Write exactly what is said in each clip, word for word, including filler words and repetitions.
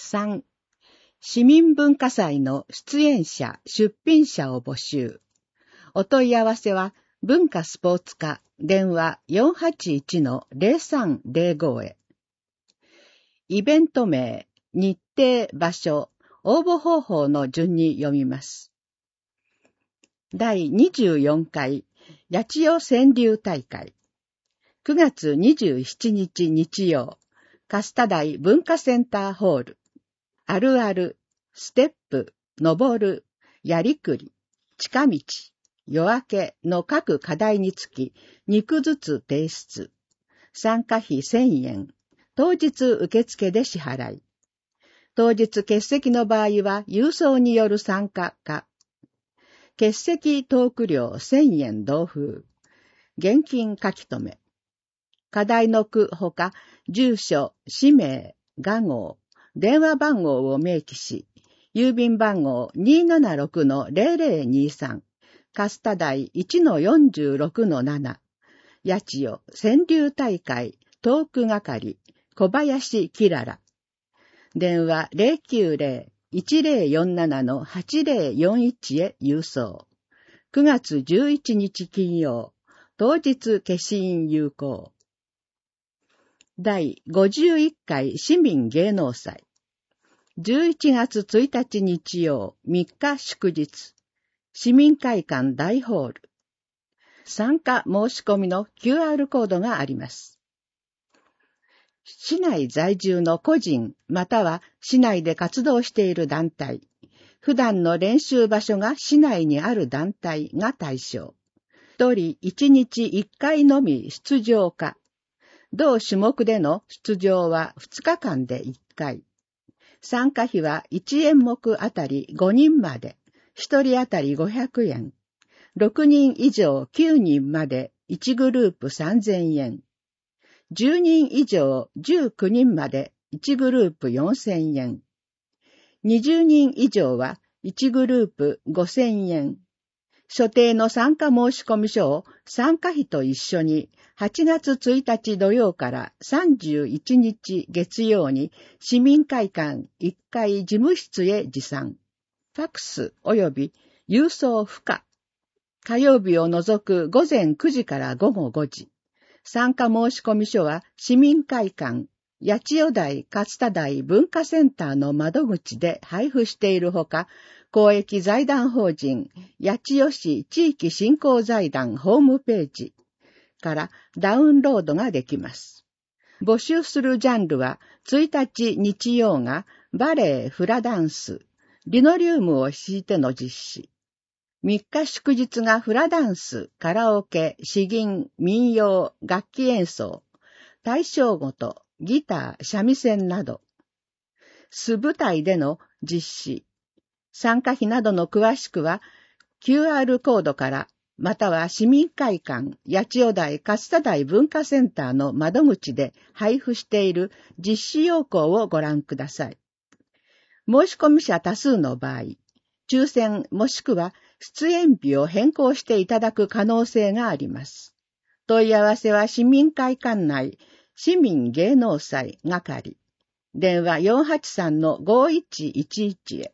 さん、市民文化祭の出演者、出品者を募集。お問い合わせは、文化スポーツ課、電話 よんはちいちのゼロさんゼロご へ。イベント名、日程、場所、応募方法の順に読みます。だいにじゅうよんかい、八千代川柳大会。くがつにじゅうしちにち日曜、粕田台文化センターホール。あるある、ステップ、登る、やりくり、近道、夜明けの各課題につき、にくずつ提出。参加費せんえん。当日受付で支払い。当日欠席の場合は郵送による参加か。欠席トーク料せんえん同封。現金書き留め。課題の句ほか、住所、氏名、画号、電話番号を明記し、郵便番号 にーななろくのゼロゼロにさん、粕田台 いちのよんじゅうろくのなな、八千代川柳大会トーク係、小林きらら。電話 ゼロきゅうゼロ いちゼロよんななのはちゼロよんいち へ郵送。くがつじゅういちにち金曜、当日消印有効。だいごじゅういっかい市民芸能祭。じゅういちがつついたち日曜、みっか祝日。市民会館大ホール。参加申し込みの キューアール コードがあります。市内在住の個人または市内で活動している団体、普段の練習場所が市内にある団体が対象。一人一日一回のみ出場か。同種目での出場はふつかかんでいっかい。参加費はいちえんもくあたりごにんまで、ひとりあたりごひゃくえん。ろくにん以上きゅうにんまでいちグループさんぜんえん。じゅうにん以上じゅうきゅうにんまでいちグループよんせんえん。にじゅうにん以上はいちグループごせんえん。所定の参加申込書を参加費と一緒にはちがつついたち土曜からさんじゅういちにち月曜に市民会館いっかい事務室へ持参。ファックス及び郵送不可。火曜日を除くごぜんくじからごごごじ。参加申込書は市民会館八千代台勝田台文化センターの窓口で配布しているほか、公益財団法人八千代市地域振興財団ホームページからダウンロードができます。募集するジャンルはついたち日曜がバレエ、フラダンス、リノリウムを敷いての実施。みっか祝日がフラダンス、カラオケ、詩吟、民謡、楽器演奏、大正琴、ギター、三味線など。素舞台での実施。参加費などの詳しくは キューアール コードからまたは市民会館八千代台勝田台文化センターの窓口で配布している実施要項をご覧ください。申し込み者多数の場合、抽選もしくは出演日を変更していただく可能性があります。問い合わせは市民会館内市民芸能祭係。電話 よんはちさんのごいちいちいち へ。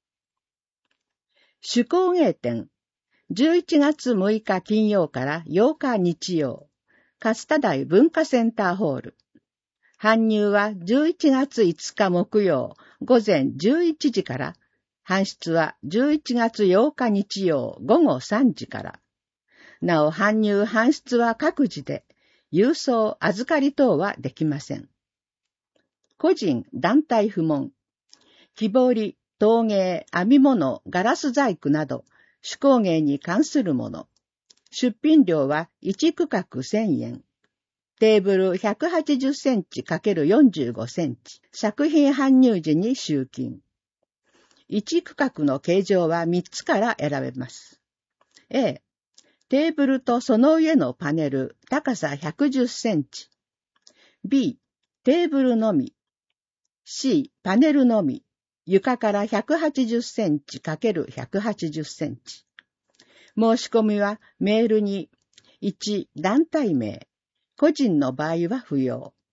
手工芸展。じゅういちがつむいか金曜からようか日曜。勝田台文化センターホール。搬入はじゅういちがついつか木曜午前じゅういちじから。搬出はじゅういちがつようか日曜午後さんじから。なお搬入搬出は各自で、郵送預かり等はできません。個人団体不問。木彫り、陶芸、編み物、ガラス細工など、手工芸に関するもの。出品料はいち区画せんえん。テーブルひゃくはちじゅっセンチ×よんじゅうごセンチ。作品搬入時に集金。いち区画の形状はみっつから選べます。A、テーブルとその上のパネル、高さひゃくじゅっセンチ。B、テーブルのみ。C、パネルのみ。床からひゃくはちじゅっセンチ×ひゃくはちじゅっセンチ。申し込みはメールにいち団体名、個人の場合は不要。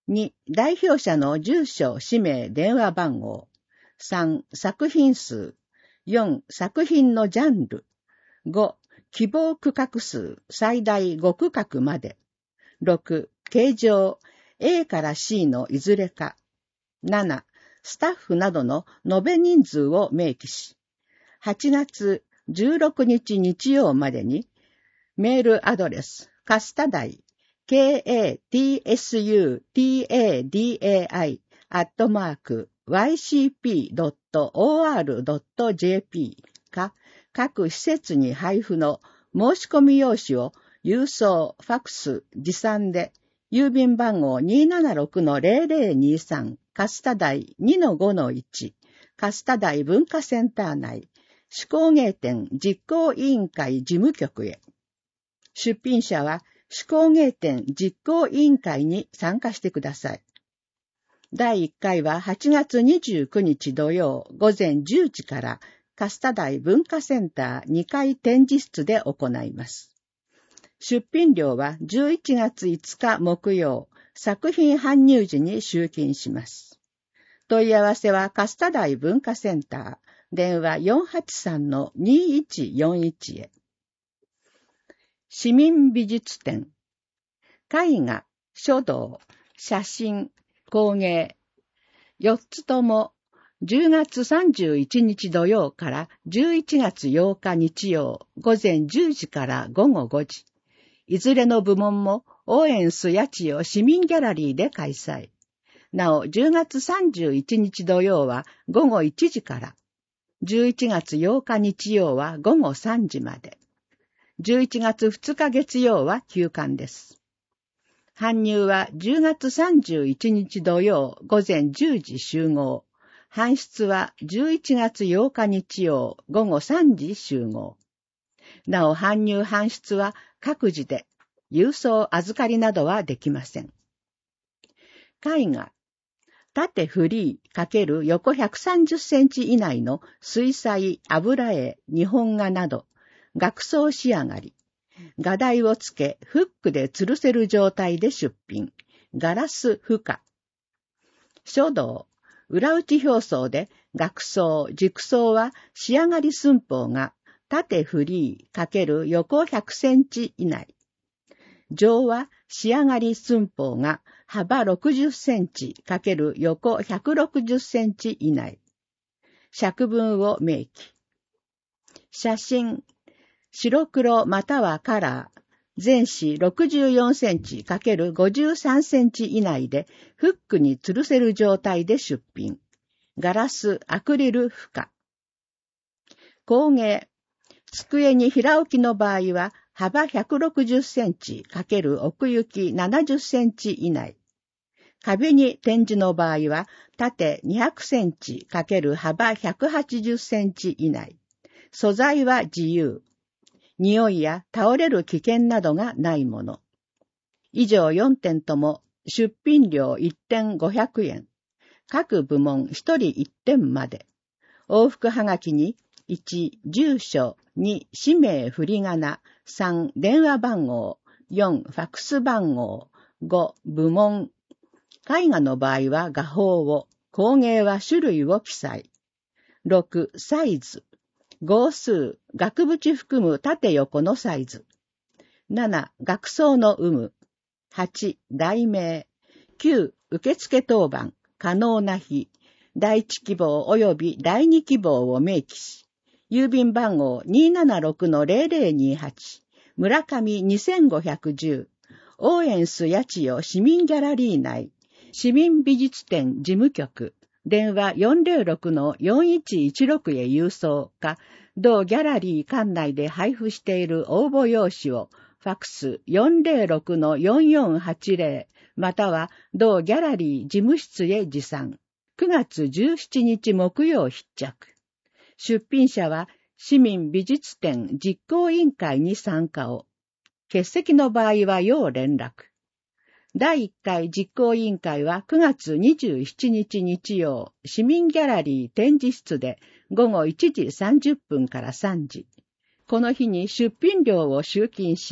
に、代表者の住所、氏名、電話番号。さん、作品数。よん、作品のジャンル。ご、希望区画数、最大ご区画まで。ろく、形状、A から C のいずれか。なな、スタッフなどの延べ人数を明記し、はちがつじゅうろくにち日曜までに、メールアドレス、カスタダイ、ケーエーティーエスユーティーエーディーエーアイ アットマーク ワイシーピードットオーアールドットジェーピー か、各施設に配布の申し込み用紙を郵送、ファックス、持参で、郵便番号 にーななろくのゼロゼロにさん カスタダイ にのごのいち カスタダイ文化センター内手工芸展実行委員会事務局へ。出品者は手工芸展実行委員会に参加してください。だいいっかいははちがつにじゅうくにち土曜午前じゅうじからカスタダイ文化センターにかい展示室で行います。出品料はじゅういちがついつか木曜、作品搬入時に集金します。問い合わせはカスタダイ文化センター、電話 よんはちさんのにいちよんいち へ。市民美術展。絵画、書道、写真、工芸。よっつともじゅうがつさんじゅういちにち土曜からじゅういちがつようか日曜午前じゅうじからごごごじ。いずれの部門もオーエンス八千代市民ギャラリーで開催。なお、じゅうがつさんじゅういちにち土曜はごごいちじから、じゅういちがつようか日曜はごごさんじまで、じゅういちがつふつか月曜は休館です。搬入はじゅうがつさんじゅういちにち土曜午前じゅうじ集合。搬出はじゅういちがつようか日曜ごごさんじ集合。なお、搬入搬出は各自で、郵送預かりなどはできません。絵画、縦フリー×横ひゃくさんじゅっセンチ以内の水彩、油絵、日本画など、額装仕上がり、画題をつけ、フックで吊るせる状態で出品、ガラス付加。書道、裏打ち表層で、額装、軸装は仕上がり寸法が、縦フリー×横ひゃくセンチ以内。上は仕上がり寸法が幅ろくじゅっセンチ×横ひゃくろくじゅっセンチ以内。尺文を明記。写真、白黒またはカラー、全紙ろくじゅうよんセンチ×ごじゅうさんセンチ以内でフックに吊るせる状態で出品。ガラス、アクリル付加。工芸、机に平置きの場合は幅ひゃくろくじゅっセンチ×奥行きななじゅっセンチ以内。壁に展示の場合は縦にひゃくセンチ×幅ひゃくはちじゅっセンチ以内。素材は自由。匂いや倒れる危険などがないもの。以上よんてんとも出品料いってんごひゃくえん。各部門ひとりいってんまで。往復はがきにいち、住所、に、氏名振り仮名、さん、電話番号、よん、ファックス番号、ご、部門。絵画の場合は画法を、工芸は種類を記載。ろく、サイズ。号数、額縁含む縦横のサイズ。なな、額装の有無。はち、題名。きゅう、受付当番、可能な日。第一希望及び第二希望を明記し、郵便番号 にーななろくのゼロゼロにはち、村上にせんごひゃくじゅう、オーエンス八千代市民ギャラリー内、市民美術展事務局、電話 よんゼロろくのよんいちいちろく へ郵送か、同ギャラリー館内で配布している応募用紙を、ファックス よんゼロろくのよんよんはちゼロ、または同ギャラリー事務室へ持参。くがつじゅうしちにち木曜必着。出品者は市民美術展実行委員会に参加を。欠席の場合は要連絡。だいいっかい実行委員会はくがつにじゅうしちにち日曜、市民ギャラリー展示室でごごいちじさんじゅっぷんからさんじ。この日に出品料を集金し、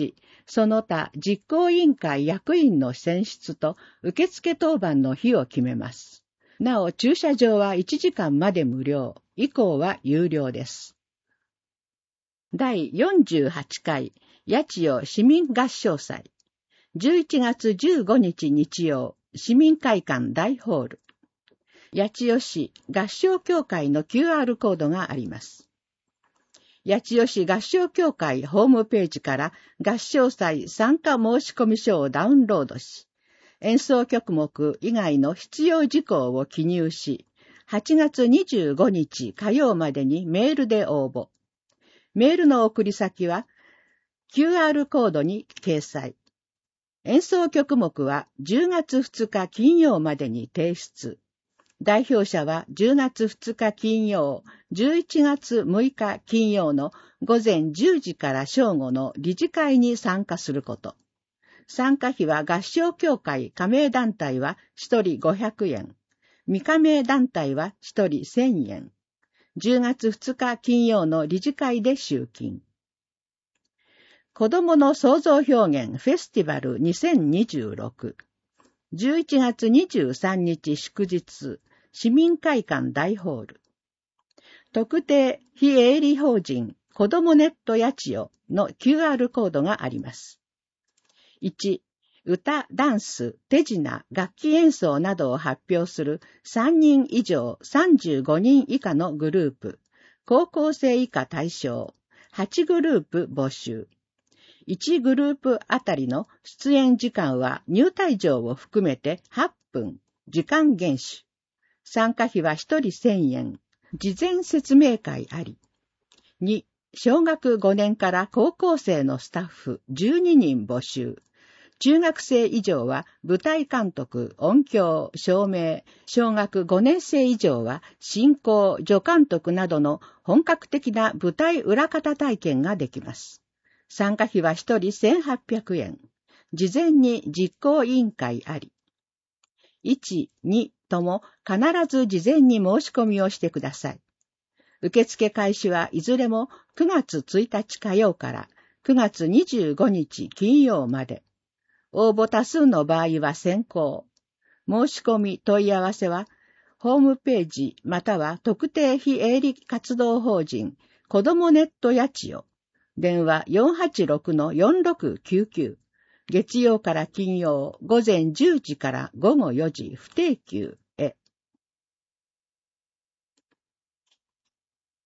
その他実行委員会役員の選出と受付当番の日を決めます。なお駐車場はいちじかんまで無料、以降は有料です。だいよんじゅうはちかい八千代市民合唱祭。じゅういちがつじゅうごにち日曜、市民会館大ホール。八千代市合唱協会の キューアール コードがあります。八千代市合唱協会ホームページから合唱祭参加申込書をダウンロードし、演奏曲目以外の必要事項を記入し、はちがつにじゅうごにち火曜までにメールで応募。メールの送り先は キューアール コードに掲載。演奏曲目はじゅうがつふつか金曜までに提出。代表者はじゅうがつふつか金曜、じゅういちがつむいか金曜のごぜんじゅうじから正午の理事会に参加すること。参加費は合唱協会加盟団体はひとりごひゃくえん、未加盟団体はひとりせんえん。じゅうがつふつか金曜の理事会で集金。子どもの創造表現フェスティバルにせんにじゅうろく。じゅういちがつにじゅうさんにち祝日、市民会館大ホール。特定非営利法人子どもネット八千代の キューアール コードがあります。いち、歌、ダンス、手品、楽器演奏などを発表するさんにん以上さんじゅうごにん以下のグループ、高校生以下対象、はちグループ募集。いちグループあたりの出演時間は入退場を含めてはっぷん、時間厳守。参加費はひとりせんえん、事前説明会あり。に、小学ごねんから高校生のスタッフじゅうににん募集。中学生以上は舞台監督、音響、照明、小学ごねん生以上は進行、助監督などの本格的な舞台裏方体験ができます。参加費はひとりせんはっぴゃくえん。事前に実行委員会あり。いち、にとも必ず事前に申し込みをしてください。受付開始はいずれもくがつついたち火曜からくがつにじゅうごにち金曜まで。応募多数の場合は先行。申し込み問い合わせは、ホームページまたは特定非営利活動法人子どもネット八千代。電話 よんはちろくのよんろくきゅうきゅう。月曜から金曜、午前じゅうじから午後よじ不定休。